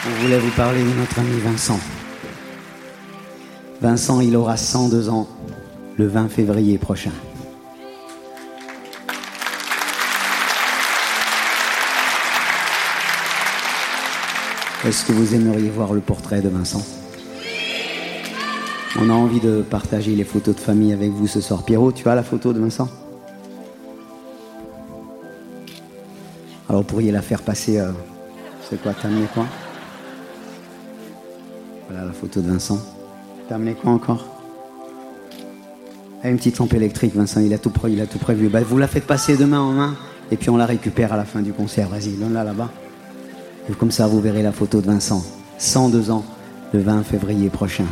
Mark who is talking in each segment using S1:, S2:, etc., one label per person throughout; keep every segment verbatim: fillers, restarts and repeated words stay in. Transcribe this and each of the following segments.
S1: Je voulais vous parler de notre ami Vincent. Vincent, il aura cent deux ans le vingt février prochain. Est-ce que vous aimeriez voir le portrait de Vincent? On a envie de partager les photos de famille avec vous ce soir. Pierrot, tu as la photo de Vincent? Alors vous pourriez la faire passer... Euh, c'est quoi, t'as amené quoi? Voilà la photo de Vincent. T'as amené quoi encore? Ah, une petite lampe électrique, Vincent, il a tout, pré- il a tout prévu. Bah, vous la faites passer de main en main et puis on la récupère à la fin du concert. Vas-y, donne-la là-bas. Et comme ça, vous verrez la photo de Vincent. cent deux ans, le vingt février prochain.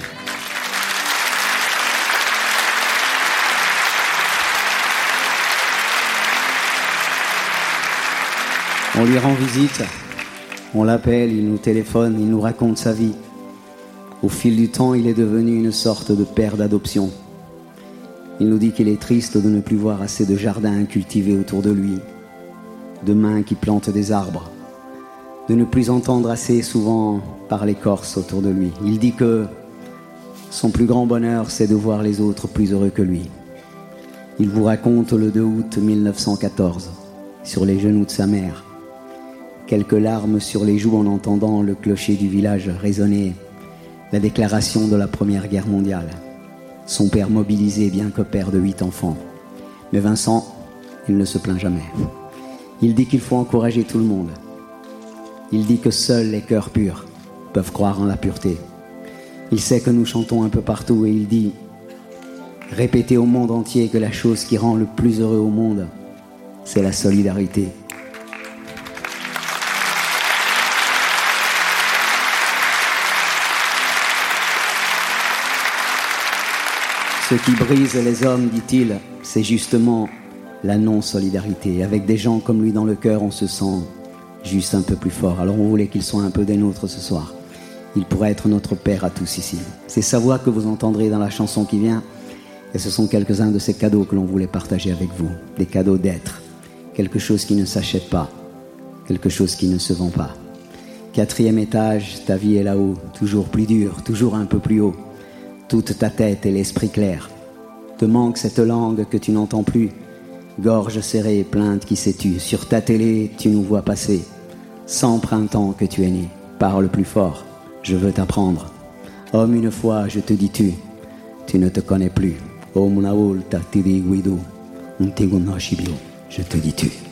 S1: On lui rend visite, on l'appelle, il nous téléphone, il nous raconte sa vie. Au fil du temps, il est devenu une sorte de père d'adoption. Il nous dit qu'il est triste de ne plus voir assez de jardins cultivés autour de lui, de mains qui plantent des arbres, de ne plus entendre assez souvent parler corse autour de lui. Il dit que son plus grand bonheur, c'est de voir les autres plus heureux que lui. Il vous raconte le deux août mille neuf cent quatorze, sur les genoux de sa mère, quelques larmes sur les joues en entendant le clocher du village résonner la déclaration de la Première Guerre mondiale. Son père mobilisé, bien que père de huit enfants. Mais Vincent, il ne se plaint jamais. Il dit qu'il faut encourager tout le monde. Il dit que seuls les cœurs purs peuvent croire en la pureté. Il sait que nous chantons un peu partout et il dit « Répétez au monde entier que la chose qui rend le plus heureux au monde, c'est la solidarité. » Ce qui brise les hommes, dit-il, c'est justement la non-solidarité. Avec des gens comme lui dans le cœur, on se sent juste un peu plus fort. Alors on voulait qu'il soit un peu des nôtres ce soir. Il pourrait être notre père à tous ici. C'est sa voix que vous entendrez dans la chanson qui vient. Et ce sont quelques-uns de ces cadeaux que l'on voulait partager avec vous. Des cadeaux d'être. Quelque chose qui ne s'achète pas. Quelque chose qui ne se vend pas. Quatrième étage, ta vie est là-haut. Toujours plus dur, toujours un peu plus haut. Toute ta tête et l'esprit clair. Te manque cette langue que tu n'entends plus. Gorge serrée, plainte qui s'étue. Sur ta télé, tu nous vois passer. Sans printemps que tu es né. Parle plus fort, je veux t'apprendre. Homme, une fois, je te dis tu. Tu ne te connais plus. Oh, una volta ti dico tu. Un te conosci più. Je te dis tu.